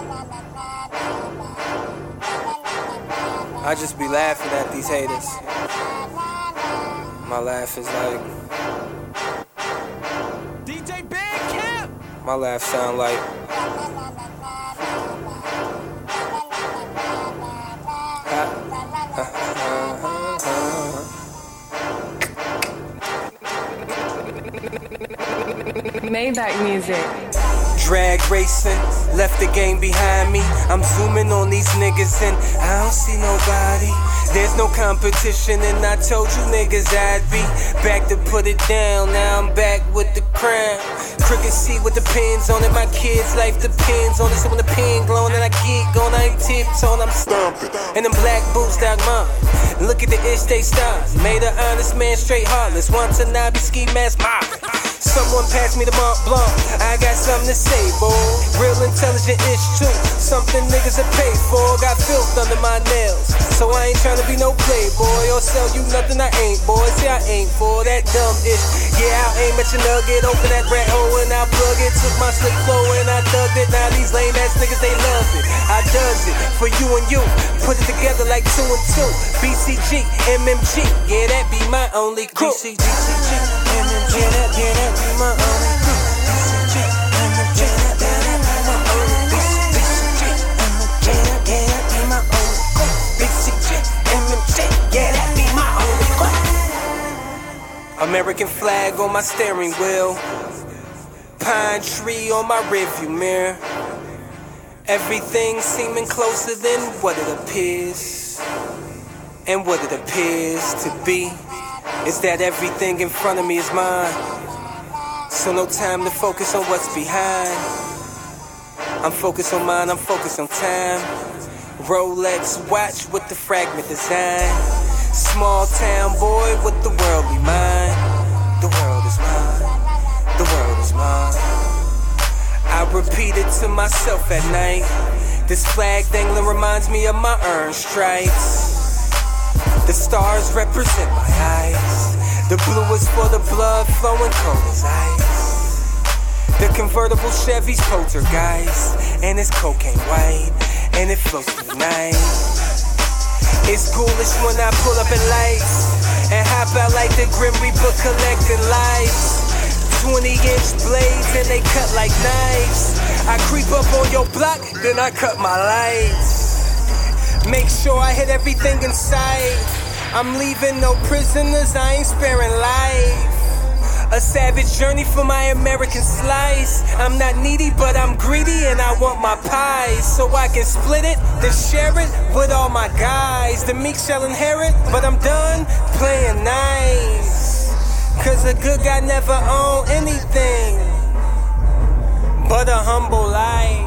I just be laughing at these haters. My laugh is like DJ Big Camp. my laugh sound like Maybach music. drag racing, left the game behind me. I'm zooming on these niggas and I don't see nobody. There's no competition and I told you niggas I'd be back to put it down. Now I'm back with the crown. Crooked seat with the pins on it. My kids' life depends on it. So when the pen glowing and I get going, I ain't tiptoeing, I'm stomping. And them black boots down mine. Look at the ish they stars. Made an honest man straight heartless. Want to not be ski mask mobbing. Someone pass me the Mont Blanc. I got something to say, boy. Real intelligent ish too. Something niggas have paid for. Got filth under my nails. So I ain't tryna be no playboy or sell you nothing I ain't, boy. See, I ain't for that dumb ish. Yeah, I'll aim at your nugget. Open that rat hole and I plug it. Took my slick flow and I thugged it. Now these lame ass niggas, they love it. I does it for you and you. Put it together like 2 and 2. BCG, MMG. Yeah, that be my only crew. BCG, MMG. Yeah, that be my only crew. BCG, MMG. Yeah, that be my only crew. BCG, MMG. Yeah, that be my only crew. BCG, MMG. Yeah, that be my only crew. American flag on my steering wheel. Pine tree on my rearview mirror. Everything seeming closer than what it appears. And what it appears to be is that everything in front of me is mine. So no time to focus on what's behind. I'm focused on mine, I'm focused on time. Rolex watch with the fragment design. Small town boy with the worldly mind. The world is mine, the world is mine. I repeat it to myself at night. This flag dangling reminds me of my earned stripes. The stars represent my eyes. The blue is for the blood flowing cold as ice. The convertible Chevy's poltergeist. And it's cocaine white. And it floats through the night. It's ghoulish when I pull up at lights. And hop out like the Grim Reaper collecting lights. 20-inch blades and they cut like knives. I creep up on your block, then I cut my lights. Make sure I hit everything in sight. I'm leaving no prisoners, I ain't sparing life. A savage journey for my American slice. I'm not needy, but I'm greedy and I want my pies. So I can split it, then share it with all my guys. The meek shall inherit, but I'm done playing nice. Cause a good guy never owned anything but a humble life.